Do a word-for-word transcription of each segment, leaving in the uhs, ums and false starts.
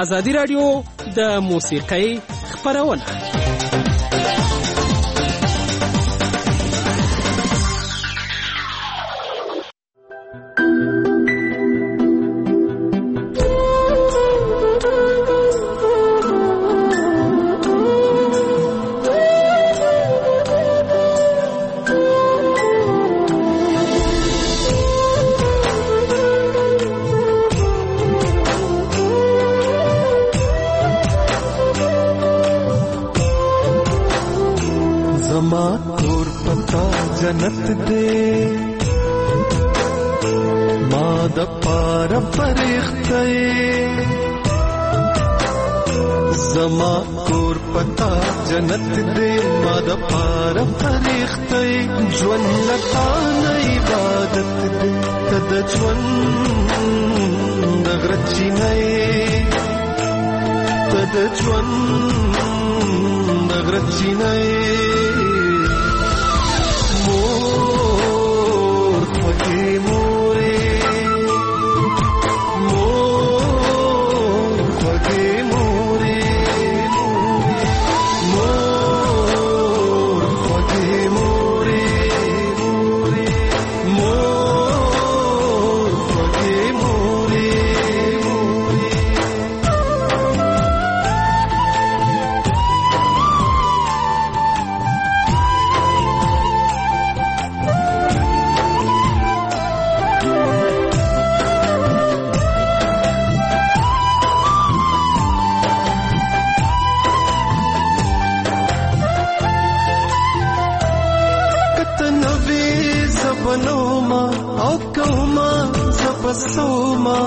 ازادي راډیو د موسیقۍ خپرونه. जन्नत दे माद पार फरिश्ते जमा कोर पता जन्नत दे माद पार फरिश्ते ज्वन लता इबादत दे तद ज्वन नगरची नए तद ज्वन नगरची नए मोर फगे मोरे मोर फगे मोरे मोर फगे मोरे मोर फगे मोरे बनोमा औ कौमा जबसोमा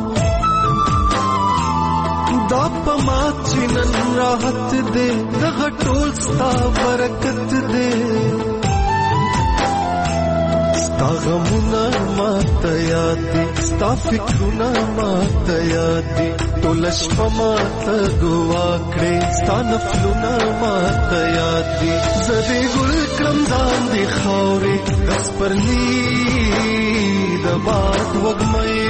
दापमा चिनन राहत दे दह टोल स्ता बरकत दे स्ता गमुना मातयाती स्ता फिक्रुना मातयाती तोलश्प मात गुवाकडे स्ता नफलुना मातयाती जदे गुल क्रमदान दे खावरे दस परली दबात वगमये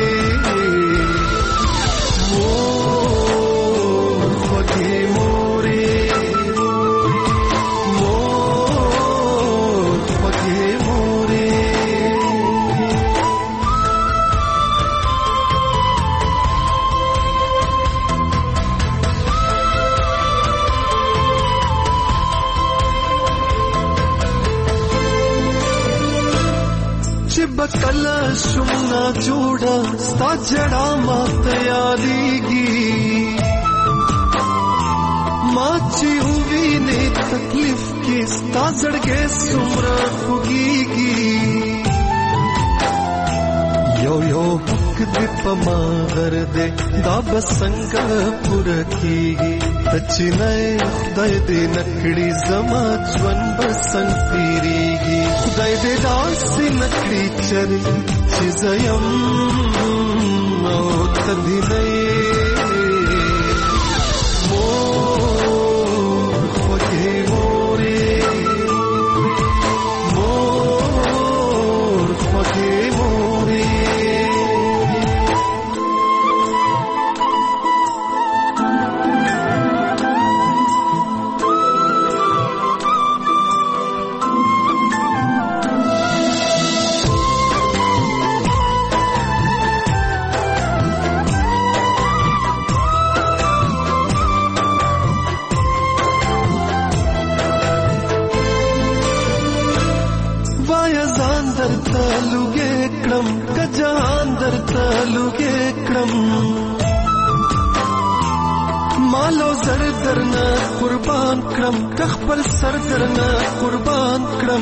मोर फगे मोरे मोर फगे मोरे बकला शुमना जोड़ा स्ता जड़ा मात यादीगी माची हुई ने तकलीफ की स्ता जड़गे सुमरा खुगीगी यो यो हक दिप मागर दे दाब संग पुरखीगी तची नए खुदाई दे नकड़ी जमा ज्वन बसंग पीरीगी खुदाई दे दासी नकड़ी चरी चिजयम ओ तदी नए मोर फगे मोरे मोर फगे मोरे तालुगे क्रम कजान दर तालुगे क्रम मालो जर दरना कुर्बान क्रम कख पर सर दरना कुर्बान क्रम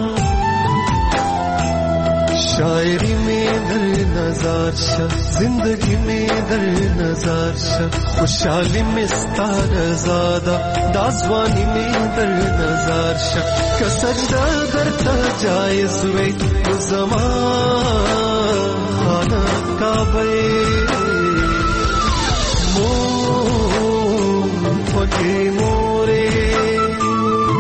शायरी में दर नजार शा जिंदगी में दर नजार शा खुशहाली में स्तार ज़ादा दाज़वानी में दर नजार शा कसजदा दर जायज़ वे ज़माना काबे मोर फगे मोरे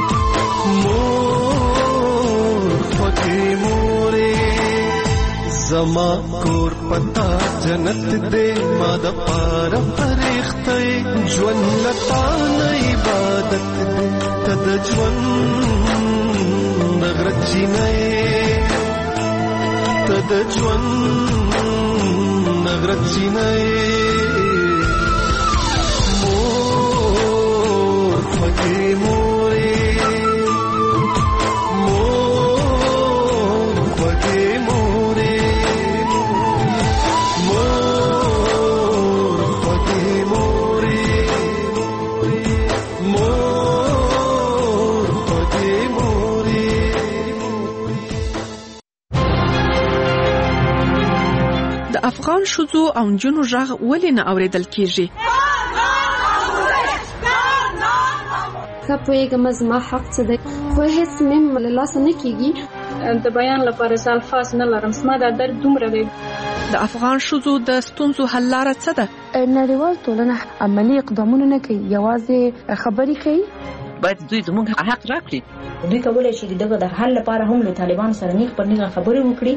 मोर फगे मोरे زما کور پتا جنت دې ما د پاره فرښتې ژوند لتا نه عبادت دې تد ژوند نغرچی نه تد ژوند نغرچی نه مور پکې مورې افغان ښځو او نجونو غږ ولې نه اورېدل کیږي؟ که پوهېږم زما حق څه دی خو هېڅ مې له لاسه نه کېږي. د بیان لپاره زه الفاظ نه لرم. زما دا درد دومره دی. د افغان ښځو د ستونزو حل لاره څه ده؟ نړیوال ټولنه عملي اقدامونه نه کوي، یوازې خبرې کوي. باید دوی زموږ حق راکړي. دوی کولی شي دغه د حل لپاره هم له طالبانو سره نیغ پر نیغه خبرې وکړي.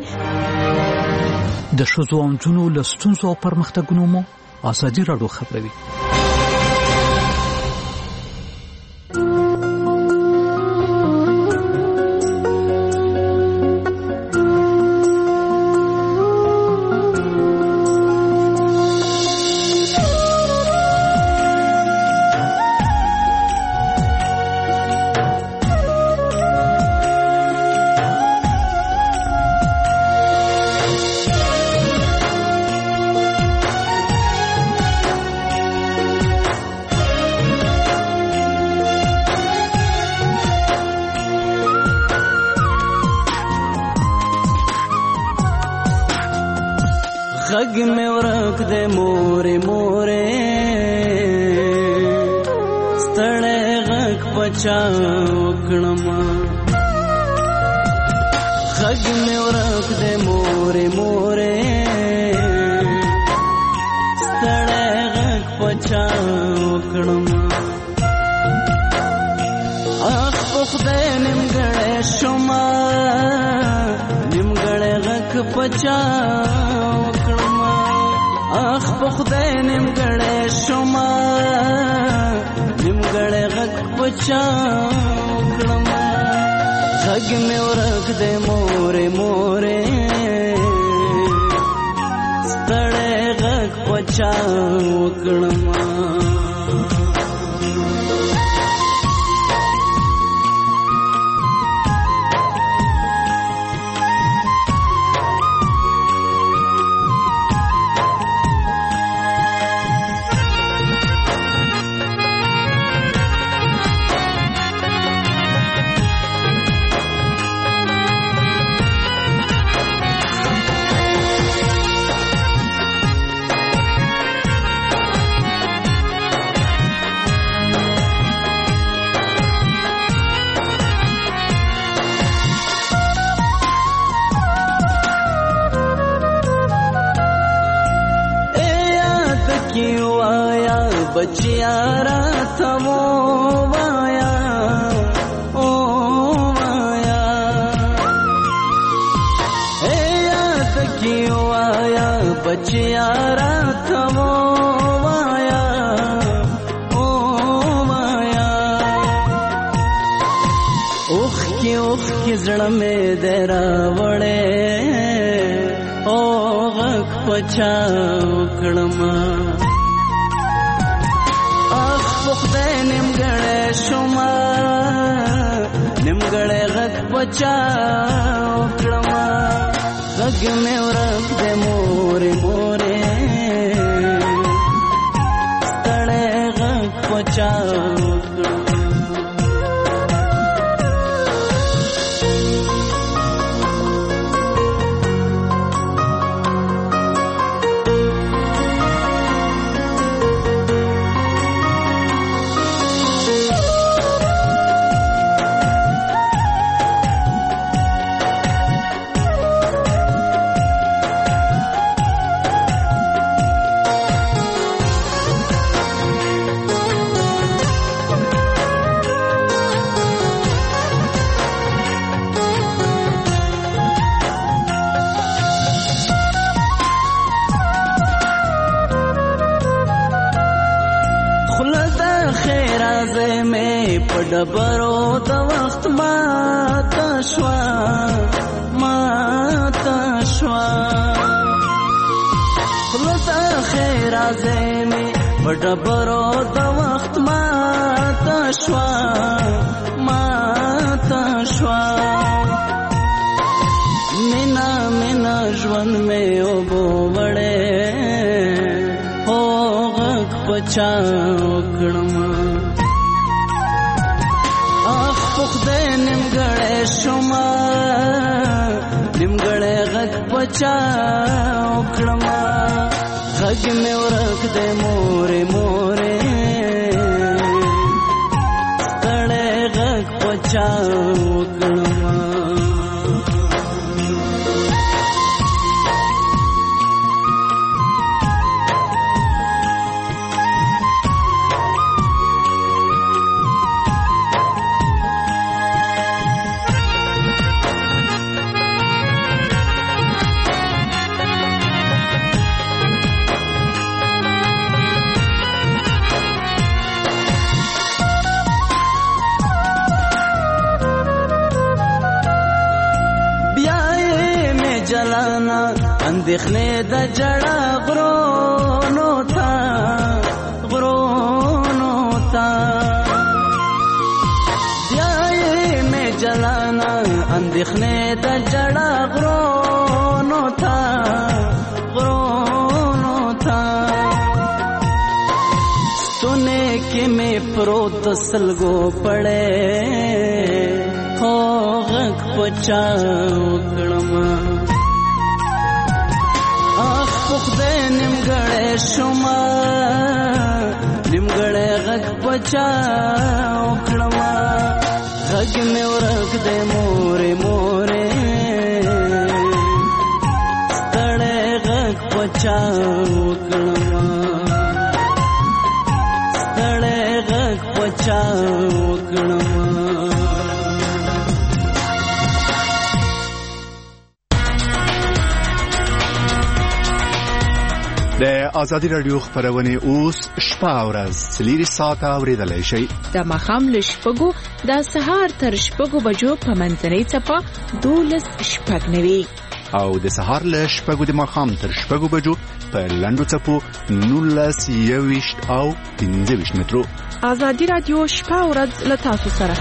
د ښځو او نجونو له ستونزو او پرمختګونو مو ازادي راډیو خبروي. غږ مې ورک دې مورې مورې ستړی غږ پچا وکړم. غږ مې ورک دې مورې مورې ستړی غږ پچا وکړم. اخ په خدای نیمګړی شومه نیمګړی غږ پچا وکړم. اخ په خدای نیمګړی شومه نیمګړی غږ پچا وکړم. غږ مې ورک دی مورې مورې ستړی غږ پچا وکړم. بچیا راته ووایا او وایا اے یاد کی وایا بچیا راته ووایا او وایا. اوخ کی اوخ کی زړه مې درا وړې او غږ پچا وکړم. خدای نیمګړی شومه نیمګړی غږ پچا وکړم. غږ مې ورک دی مورې مورې ستړی غږ پچا وکړم. ډبرو د وخت ماته شوا ماته شوا خلصا خیر ازمه په ډبرو د وخت ماته شوا ماته شوا مینا مینا ژوند مې وبو وړې هو غږ پچا وکړم اخ خدای نیمګړی شوما نیمګړی غږ پچا وکړم غږ مې ورک دې مورې مورې ستړی غږ پچا وکړم اندېښنې د جړه غرونو ته غرونو ته بیا یې مې جلانا اندېښنې د جړه غرونو ته غرونو ته ستونې کې مې پروت د سلګو پړې هو غږ پچا وکړم خدای نیمګړی شوما نیمګړی غږ پچا وکړم غږ مې ورک دی مورې مورې ستړی غږ پچا وکړم ستړی غږ پچا وکړم د ازادي رادیو خبرونه اوس شپه او ورځ څلور ساعته اوریدلای شئ د مخام له شپږو د سهار تر شپږو بجو په منځنۍ چپه دولس شپږ نوي او د سهار له شپږو د مخام تر شپږو بجو په لنډو چپو نولس یويشت او پنځه ویشت مترو ازادي رادیو شپه او ورځ له تاسو سره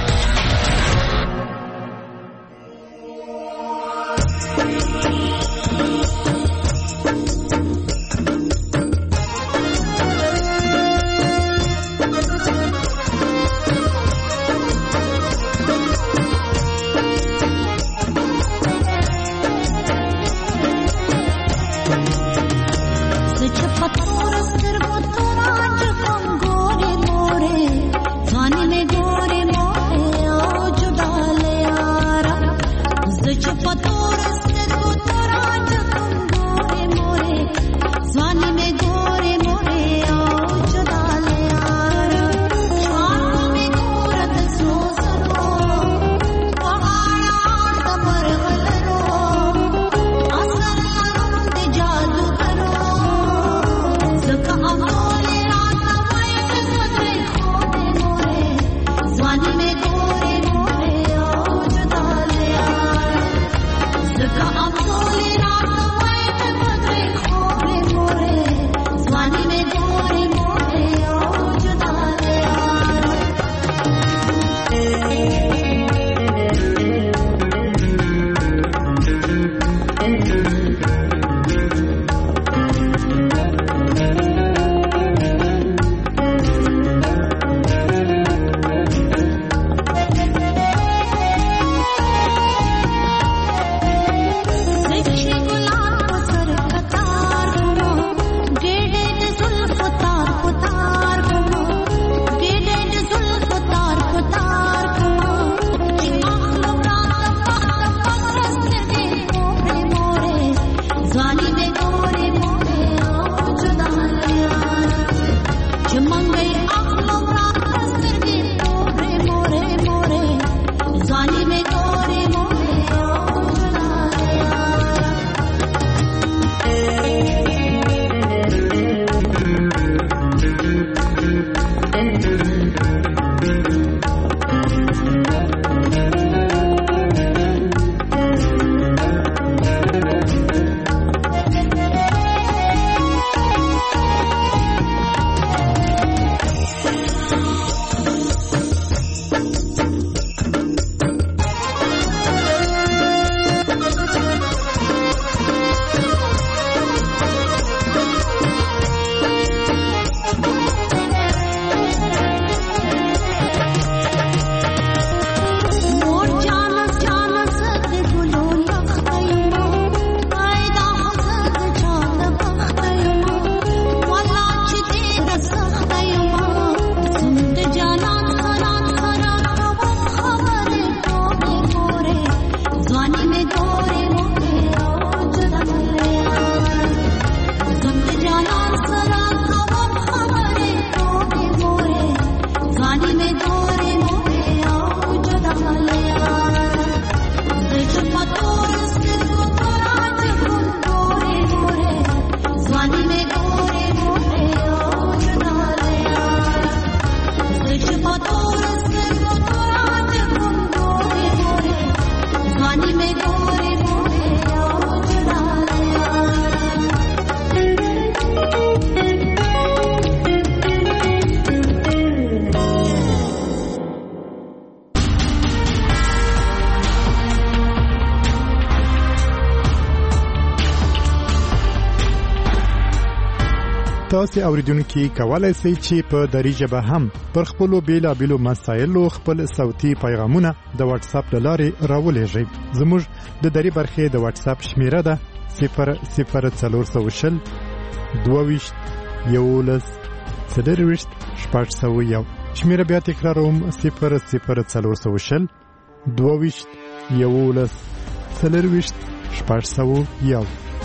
गोरे मोरे تاسو اوریدونکو کولای شئ چې په دری ژبه هم پر خپل بیلابیلو مسایلو خپل صوتي پیغامونه د واتس اپ لارې راولېږئ. زموږ د دری برخې د واتس اپ شمیره ده صفر صفر څلور سوه شل دوه ویشت یولس څلرویشت شپږ سوه یو. شمیره بیا تکراروم صفر صفر څلور سوه شل دوه ویشت یولس څلرویشت شپږ سوه یو.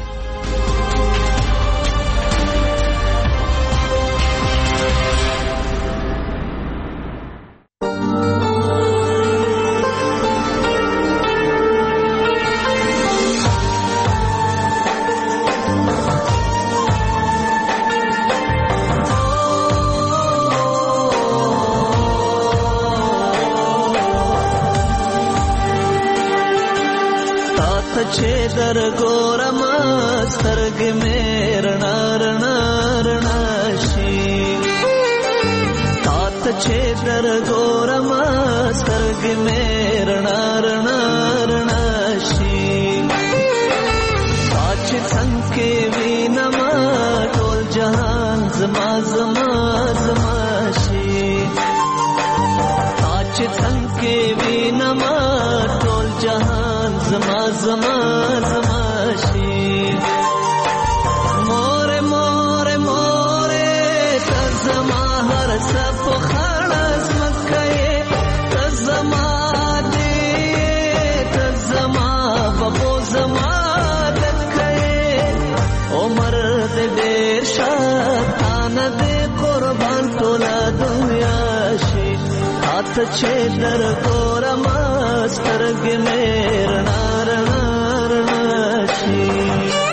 در ګورم سترګې مې رڼا رڼا رڼا شي تا ته چې در ګورم سترګې مې رڼا رڼا رڼا شي تا چې څنګه وینم ټول جهان زما زما زما شي تا چې څنګه وینم ټول جهان زما زما زما شي. مور مور مور ته زما هر څه په خلاص مکه ته زما دې ته زما بابو زما دکه عمر دې ډېر شاتان دې قربان ټوله دنیا شي. هات چې در ګورم سترګې مې رڼا رڼا رڼا شي.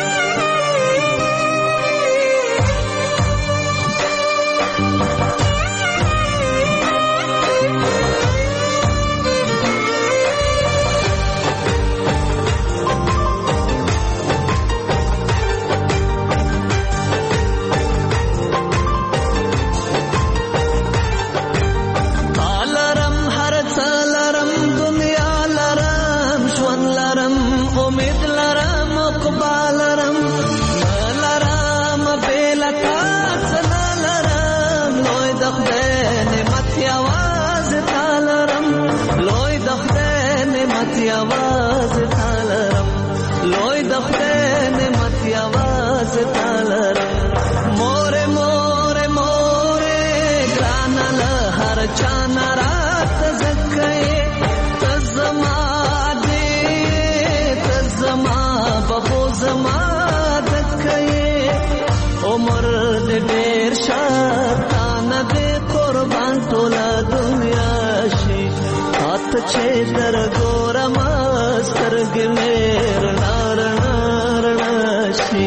आवाज तालरम लोई दफ्ते ने मत आवाज तालरम मोरे मोरे मोरे ग्रानल हर चाना रात जक्के तजमा दे तजमा बबो जमा दक्के उमर दे देर शातान दे कुर्बान तोला दुनिया शी हाथ छे दर गोरम स्तरग मेर नार नार नाशी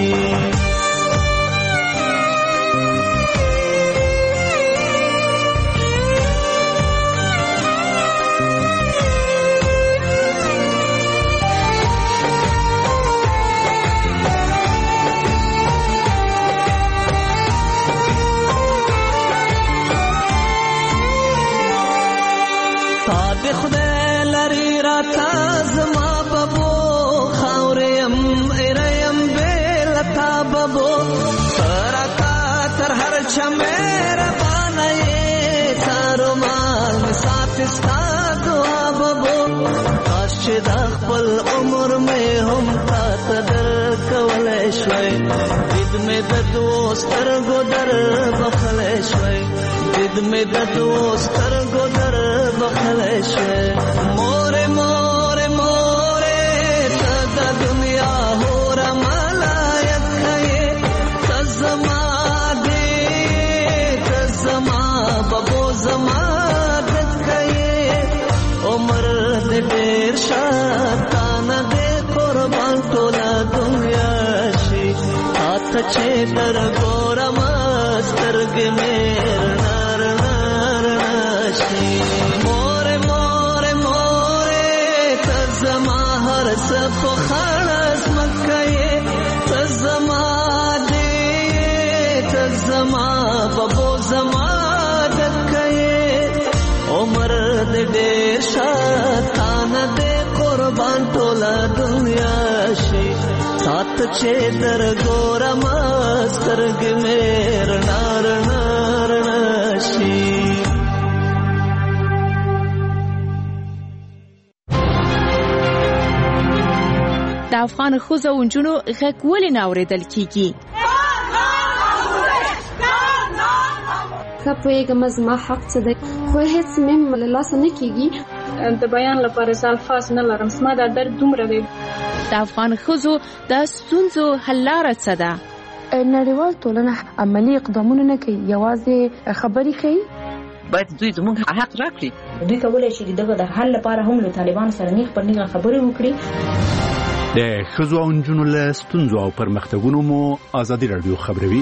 زما بابو خاوریم ایریم بیلتا بابو ترکا تر هر چمیر بانای تارو مال مسافستا دعا بابو کاش چه دا خپل عمر میں هم تا تدر کولشوی دید میں دا دوستر گودر بخلشوی دید میں دا دوستر گودر بخلشوی مورے مورے مورے تا دنیا ہو رمالایت کھئے تزما دے تزما ببو زما دت کھئے عمر دے دیر شاتان دے قربان تولا دنیا شی ہاتھ چھے در گورم سترگ میر نار نار ناشی مورے مورے مورے تزما ہر سب خالص مکے تزما دے تزما ببو زما دکے عمر دے دیر شاتان دے قربان تولا دنیا شی سات تچه در گورم سترگ میر نار نار نشی. د افغان ښځو او نجونو غږ ولې نه اورېدل کیږي؟ که پوهېږم زما حق څه دی، خو هېڅ مې له لاسه نه کېږي. د بیان لپاره زه الفاظ نه لرم. زما دا درد دومره دی. د افغان ښځو د ستونزو حل لاره څه ده؟ نړیوال ټولنه عملي اقدامونه نه کوي، یوازې خبرې کوي. باید دوی زموږ حق راکړي. دوی کولی شي دغه د حل لپاره هم له طالبانو سره نیغ پر نیغه خبرې وکړي. د ښځو او نجونو له ستونزو او پرمختګونو مو ازادي راډیو خبروي.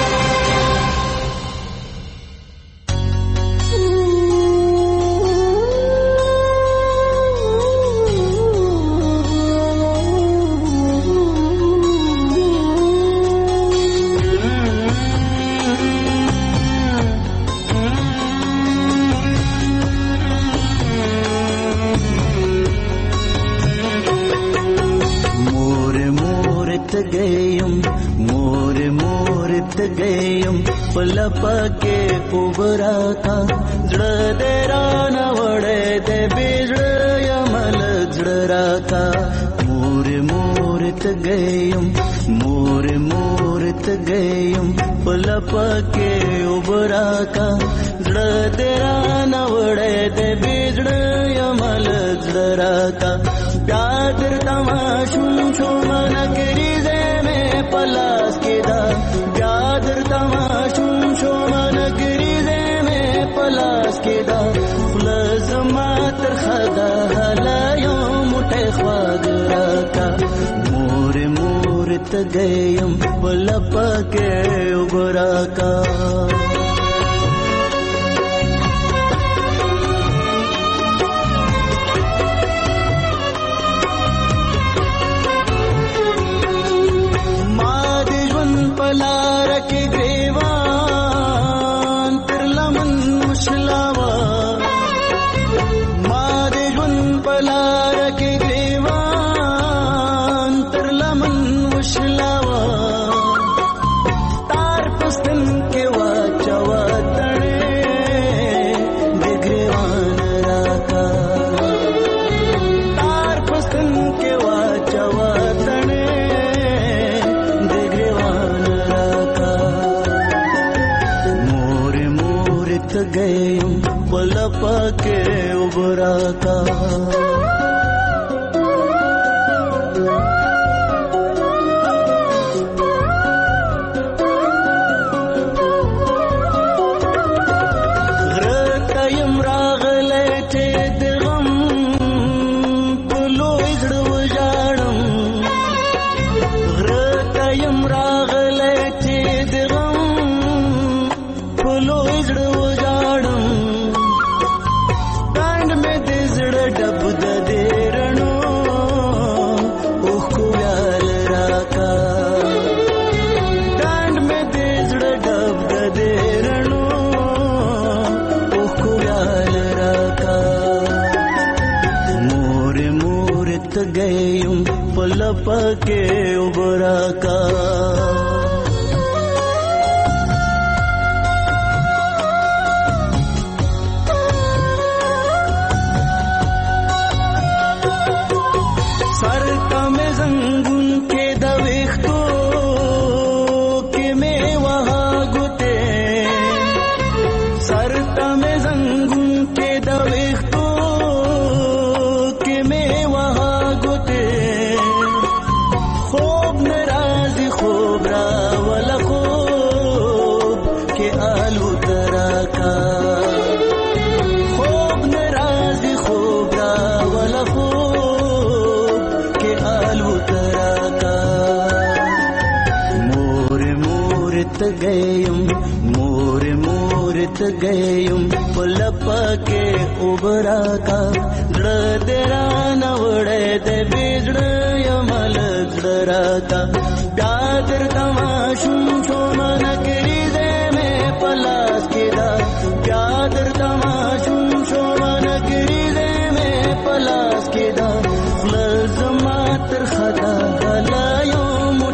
पके उबरा का जड़ देरा न वड़े दे बिजड़ यमल जड़रा का मोर मोरत गयम मोर मोरत गयम पल पके उबरा का जड़ देरा न वड़े दे बिजड़ यमल जड़रा का प्यादर तमाशुम छो मन करी जे में पलास के दा प्यादर तमाशुम छो मन करी जे में पलास के दा लजमा तर खदा हलायो मुठे ख्वागरा का मोर मोरत गयम पलप के उबरा का पलार के ग्रेवान तिरलमन मुशलावा मादेजुन पलार के ग्रेवान तिरलमन मुशलावा तार पुस्तन के वाचवा तणे दिग्रेवान राका तार पुस्तन के वाचवा तणे गयम पलप के उबरा का रतयम रागले चे दिगम पुलो इजड़ वजाड़म रतयम रागले चे दिगम पुलो इजड़ डब देरणो ओखो याल राका डांड में देजड़ डब देरणो ओखो याल राका मोर मोरत गयम पलप के उबरा का गयम मोर मोरत गयम पलप के उबरा का जड़ देरा न वड़े दे बिजड़ यमल जड़रा का प्यादर तमाशुम छो मन करी दे में पलास के दा प्यादर तमाशुम छो मन करी दे में पलास के दा लजमा तर खदा हलायो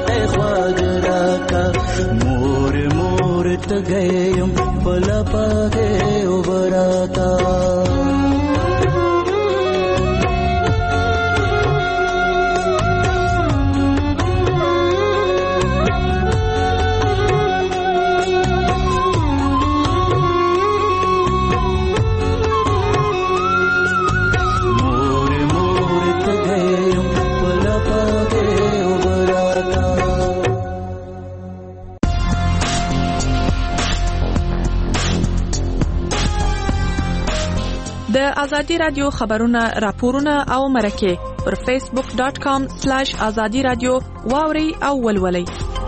ازادي رادیو خبرونه راپورونه او مرکه پر فیسبوک ډاٹ کام سلیش ازادي رادیو واوري او ولولي.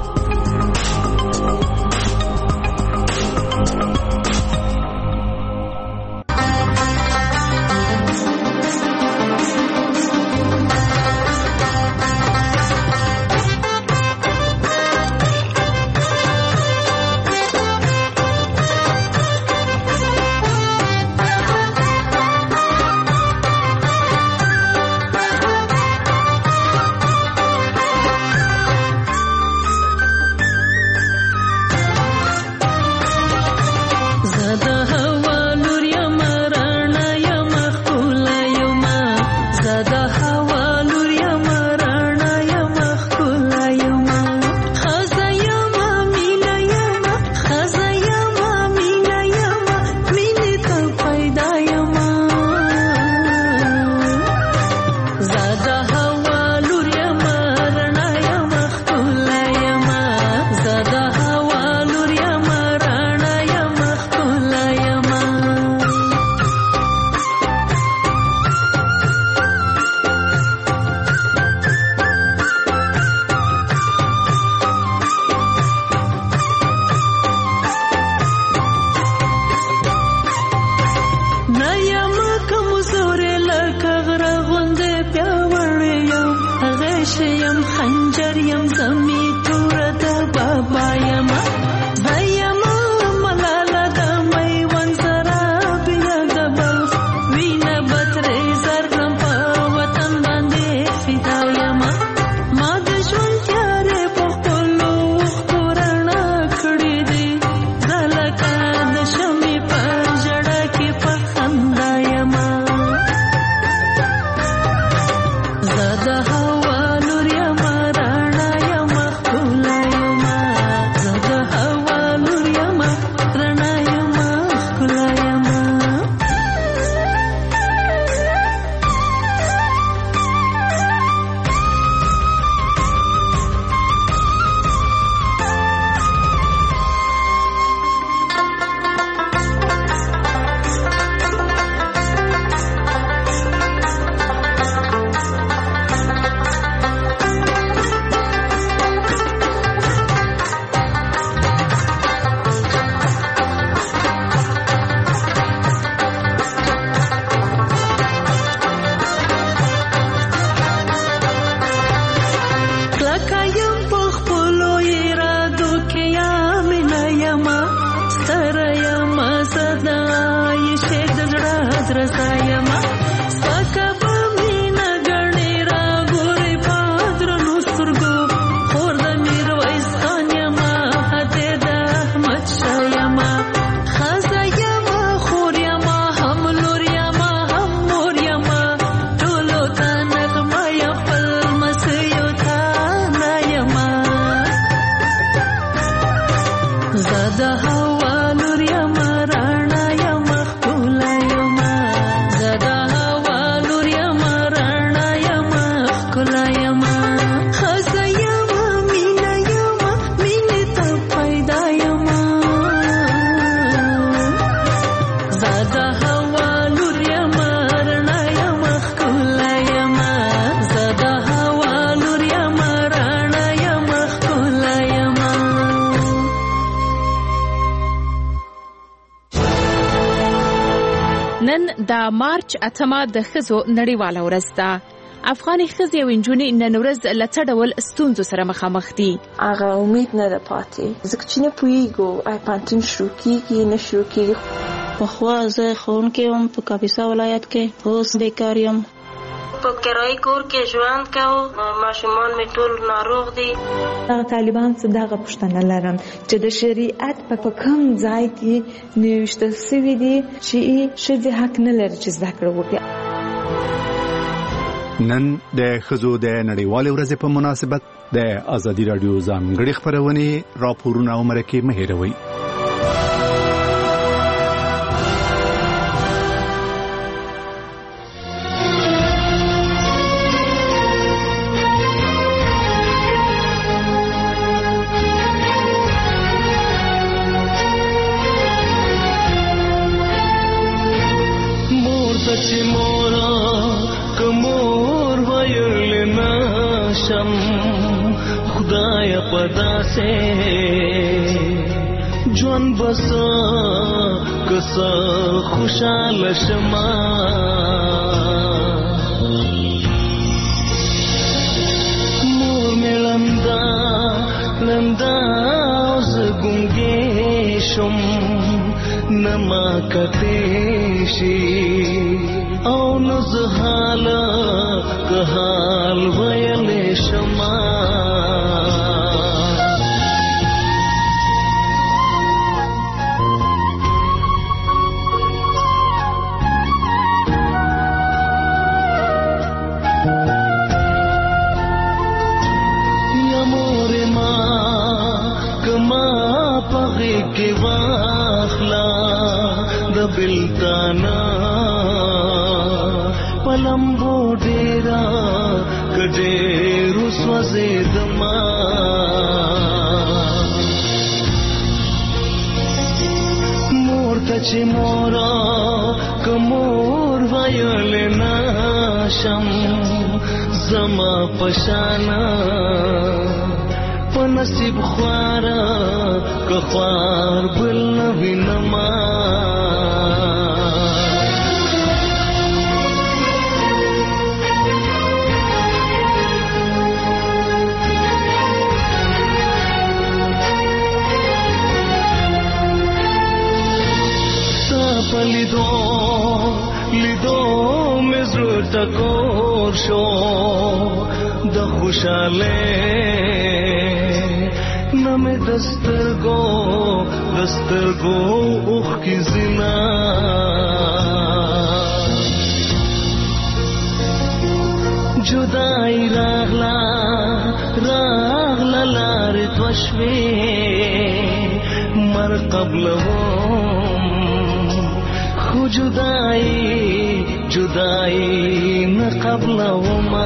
نن د مارچ اتمه د ښځو نړیواله ورځ ده. افغاني ښځې او نجونې نن ورځ له څه ډول ستونزو سره مخامخ دي؟ هغه امید نه ده پاتې، ځکه چې نه پوهېږو آیا پوهنتون شروع کېږي نه شروع کېږي. پخوا زه ښوونکې وم په کاپیسا ولایت کې، اوس بیکار یم. په کرایي کور کې ژوند کوو، ماشومان مې ټول ناروغ دي. هغه طالبان څه دغه پوښتنه لرم چې د شریعت په کوم ځای کې نوشته شوي دي چې ښځې حق نه لري چې زده کړه وکړي. نن د ښځو د نړیوالې ورځې په مناسبت د ازادي راډیو ځانګړې خپرونې راپورونه او مرکې مه هېروئ. पदा से जुन बस कस खुशाल शमा मोर में लंदा लंदा उस गुंगे शुम नमा कतेशी औ नजहाल कहाल वयले शमा यमोरे मा कमा पगे के वाखला दबिलताना पलम्बो डेरा कडेरु स्वजे दमा मोर तचे मोरा कमोर वयले नाशम जमा पशाना पनसीब ख्वारा कख्वार बल नवीनमा लिदो लिदो मिज़्र टकोर शो द खुशाले नमे दस्तर गो दस्तर गो उख की जिना जुदाई रागला रागला लारे त्वशवे मर कबल हो जुदाई जुदाई न कबल वमा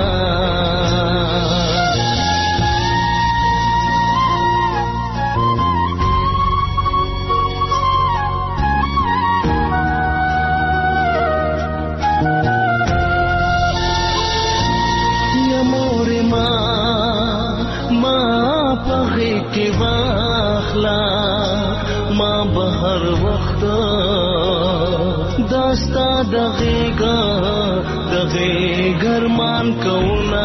यमोरे मा मा पगे के वाखला मा बहर वक्त दास्ता दगेगा दगे घरमान कौना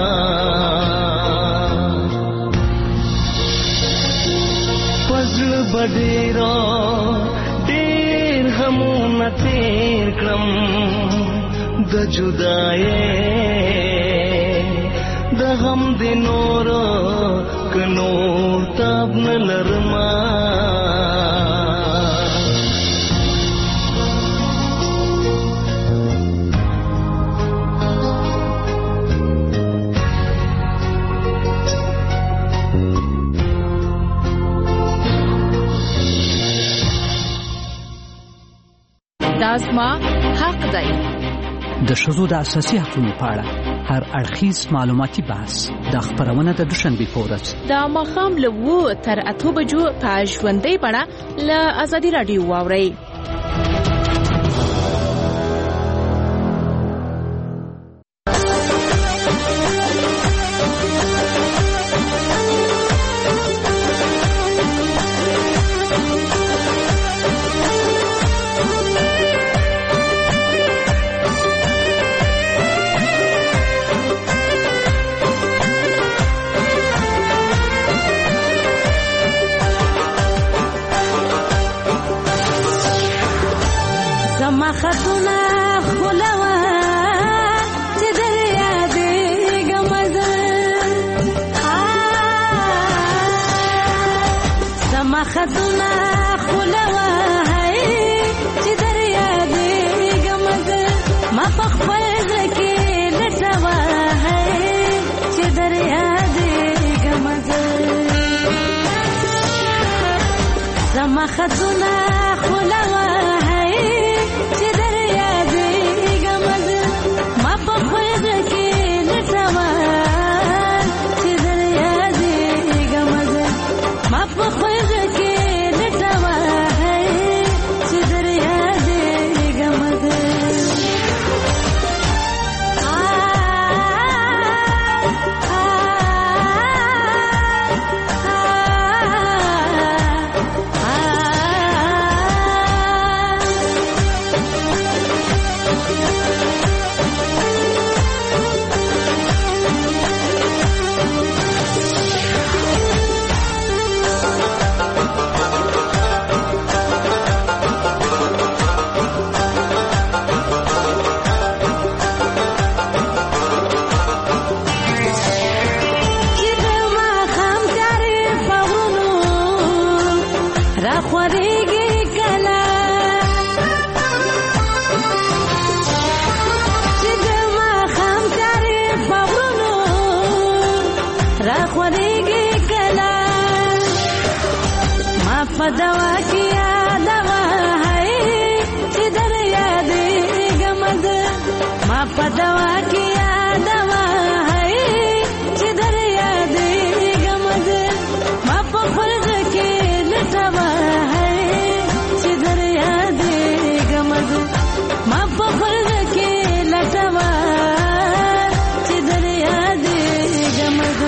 पजल बडेरा डेर हमो न तेर क्रम द जुदाए द हम दिनोर कनोर ताब न लरमा دازما حق دی د ښځو د اساسي حقوقو په اړه هر اړخیز معلوماتي بحث د خبرونه د دوشنبه په ورځ د ماښام له اوه تر اته بجو په ژوندۍ بڼه له ازادي راډیو واورئ. خطونه خلوا چې دریا دې ګمزه سما خطونه خلوا چې دریا دې ګمزه ما په خپل کې لټوا چې دریا دې ګمزه سما خطونه خلوا په دوا کې یادوا هی چې دریا دې ګمز ما په دوا کې یادوا هی چې دریا دې ګمز ما په فرض کې لټوا هی چې دریا دې ګمز ما په فرض کې لټوا چې دریا دې ګمز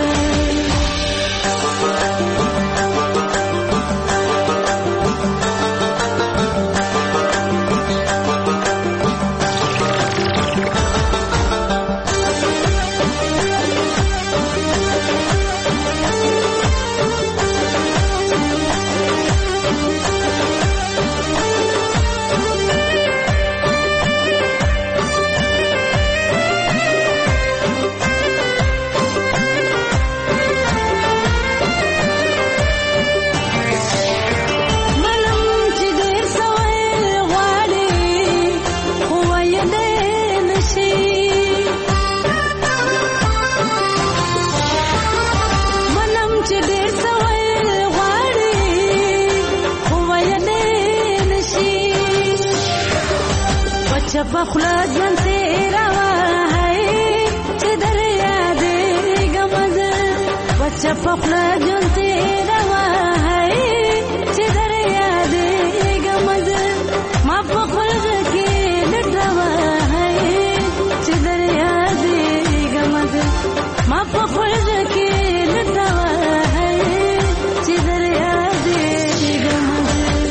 پخلا ژوند تیرا وای چې دریا دې ګمز بچا پخلا ژوند تیرا وای چې دریا دې ګمز ما پخلا کې لټا وای چې دریا دې ګمز ما پخلا کې لټا وای چې دریا دې ګمز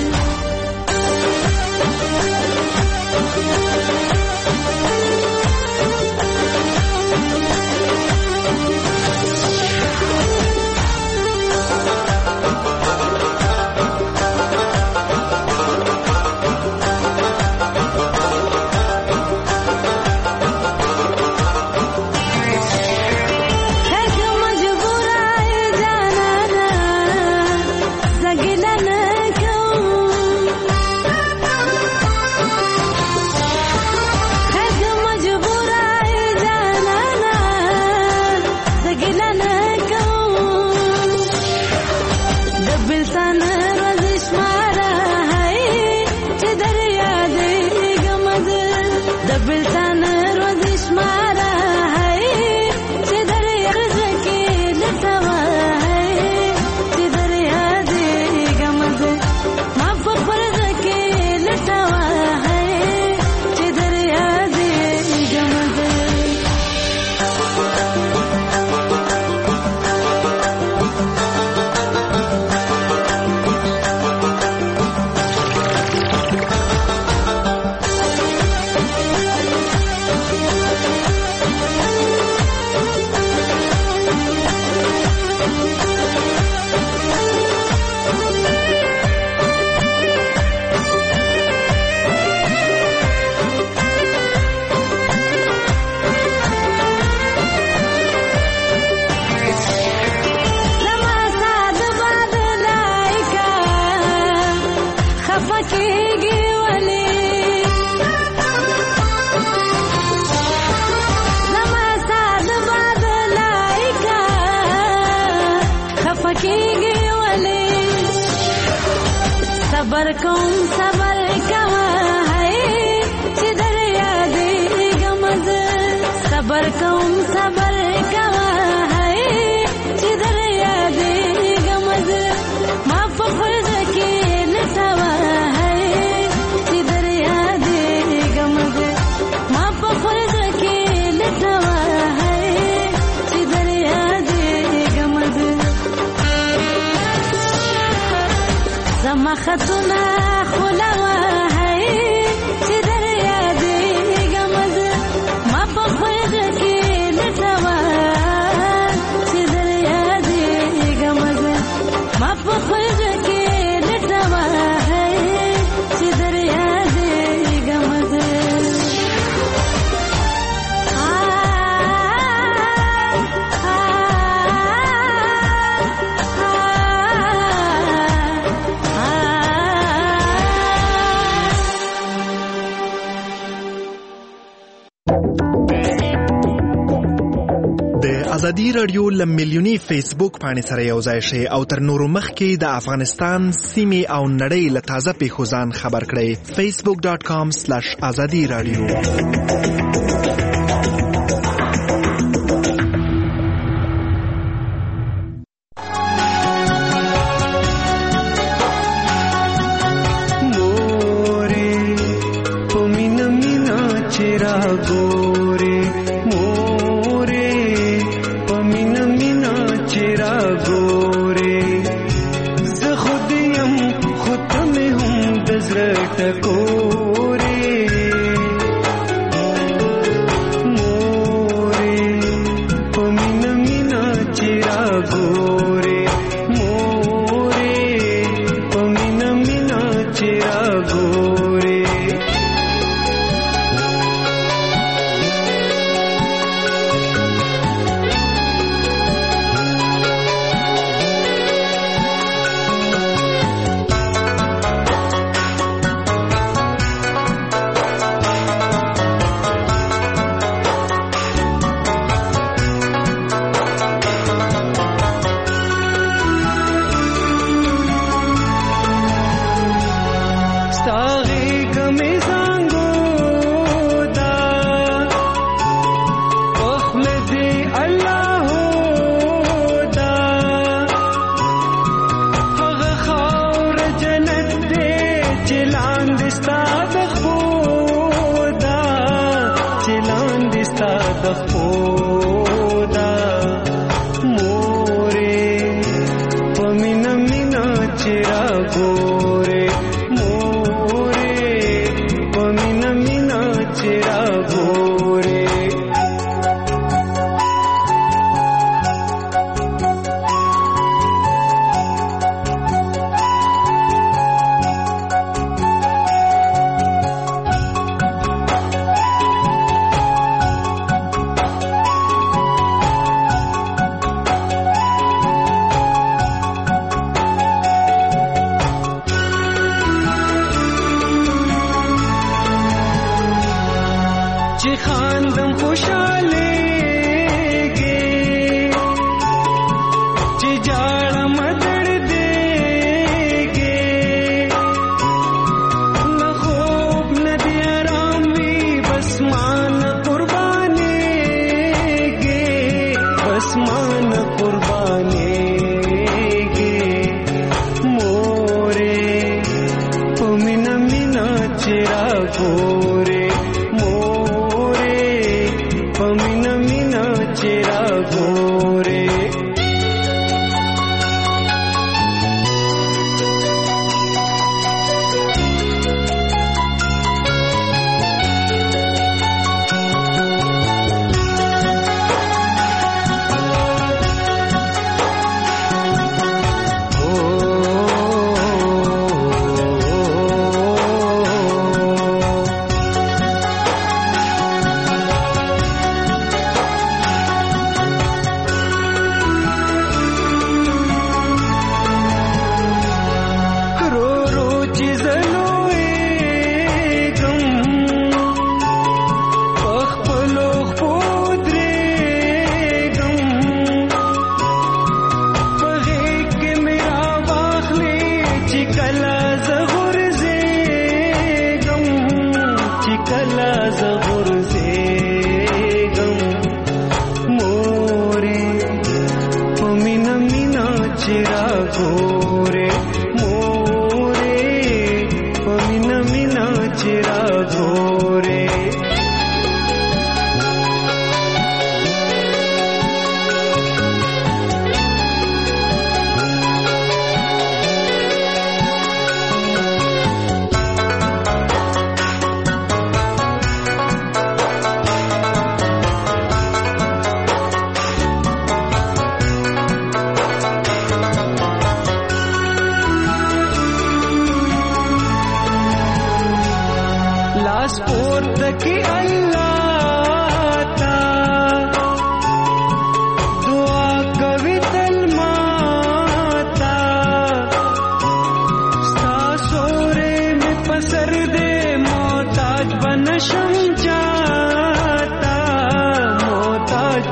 صبر کوم صبر کوا ہے چې دریا دې ګمز صبر کوم صبر کوا ہے چې دریا دې ګمز ما په فرض کې لټوا ہے چې دریا دې ګمز ما په فرض کې لټوا ہے چې دریا دې ګمز زما خطونه خلوا ہے چې دریا دې ګمز ما په فرض کې لټوا چې دریا دې ګمز ما په فرض کې لټوا ہے چې دریا دې ګمز آ ازادي رادیو ل میلیوني فیسبوک باندې سره یو ځای شي او تر نورو مخکې د افغانستان سیمې او نړۍ له تازه پیښو ځان خبر کړئ. فیسبوک ډاٹ کام سلیش ازادي رادیو.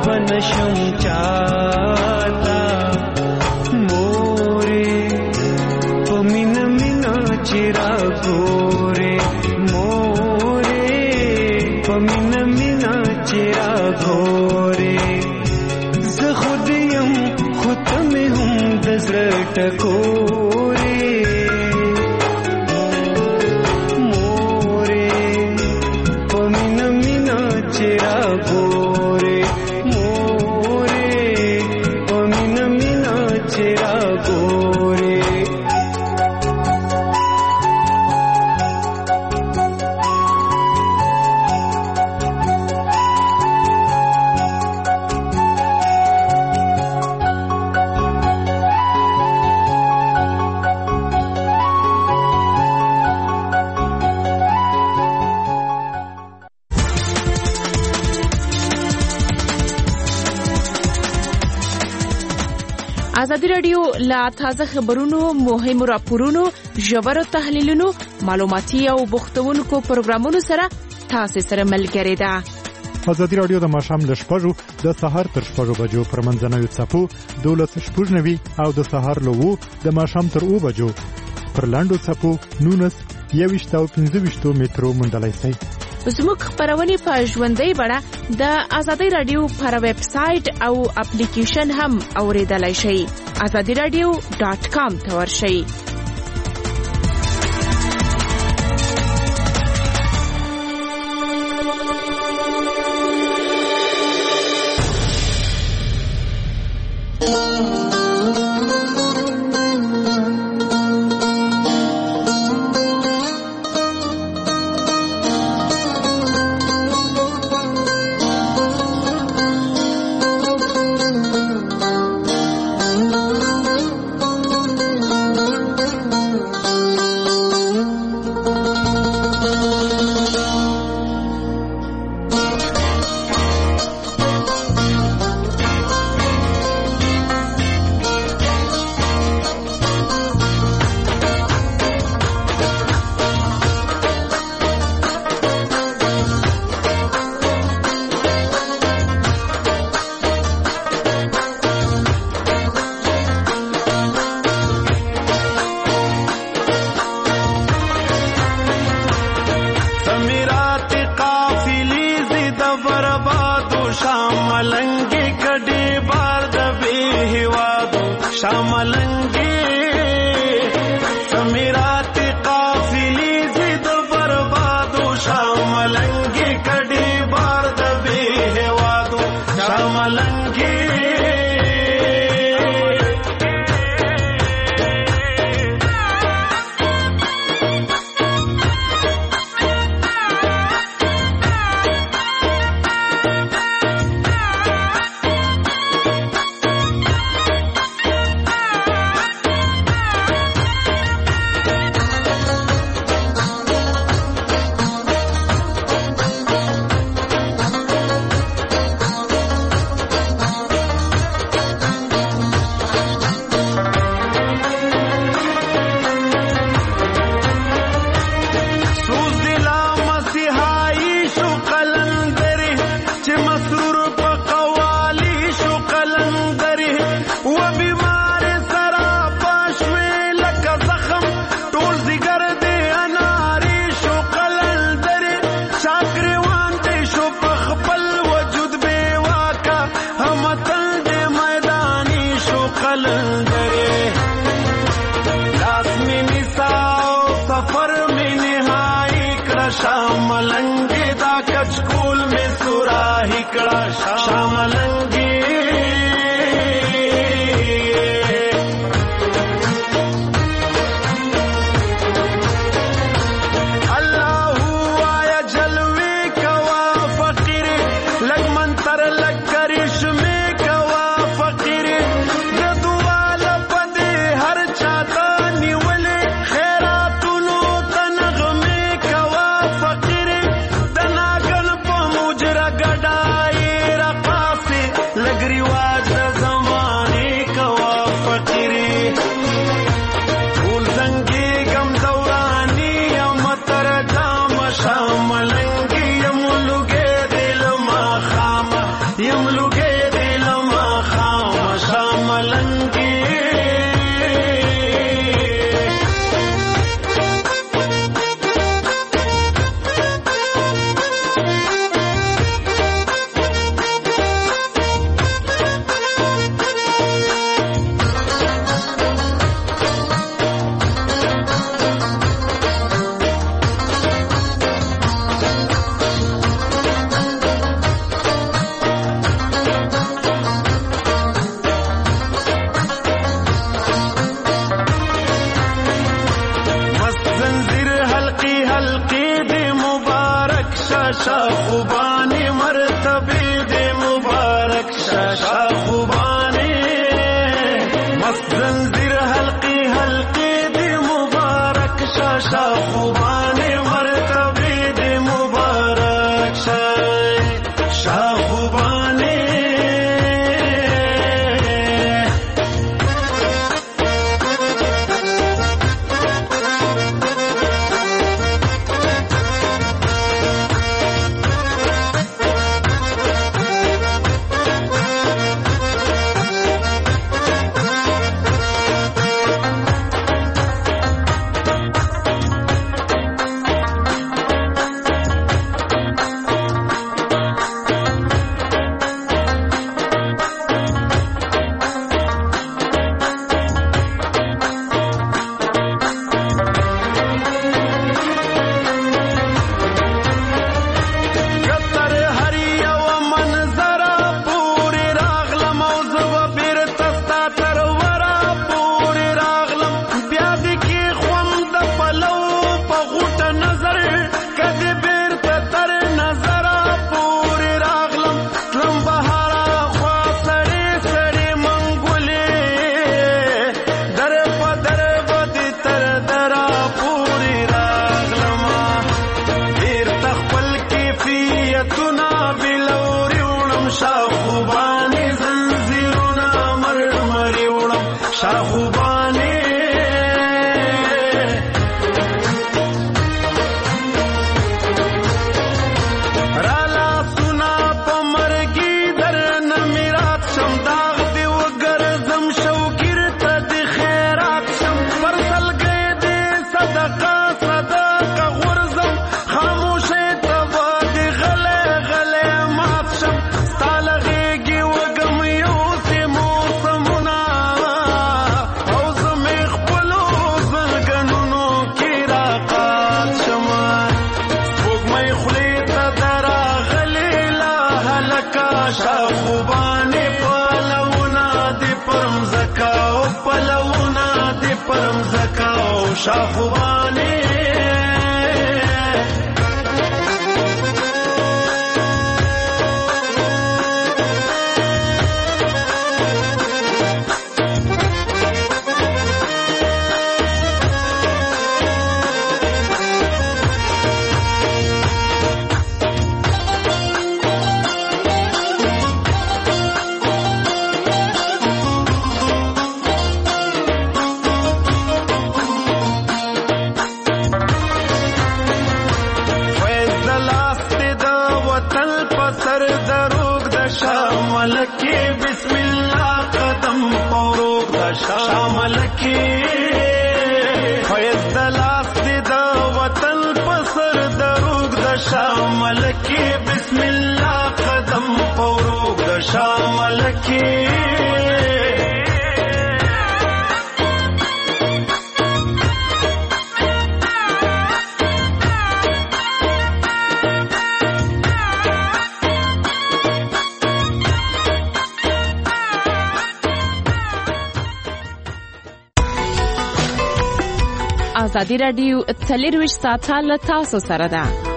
بنشم چاہتا مورے پمین مینا چرا گورے مورے پمین مینا چرا گورے ز خودیم خود میں ہوں دزر ٹکورے مورے پمین مینا چرا گورے مورے پمین مینا چرا گورے ازادي رادیو لا تازه خبرونو مهم راپورونو ژور تحلیلونو معلوماتي او بوختونکو پروګرامونو سره تاسو سره ملګری ده. ازادي رادیو د ماښام له شپږو د سهار تر شپږو بجو پر منځنوي څپو دولس شپږ نوي او د سهار له اوو د ماښام تر اوو بجو پر لاندو څپو نونس یویشت او پنځه ویشتو مترو موندلی شئ. زموږ خبرونه په ژوندۍ بڼه د ازادي رادیو پر ویب سټ او اپلیکیشن هم اوریدلای شئ. ازادي رادیو ډاٹ کام ته ورشئ. Yum luge شاخوبانې پلونه دې پرم زکاو پلونه دې پرم زکاو شاخوبانې شاملکی بسم الله قدم پوروک دا شاملکی فیض دلاس دی دا وطن پسر دروک دا شاملکی بسم الله قدم پوروک دا شاملکی ازادي راډیو څلرویشت ساعته له تاسو سره ده.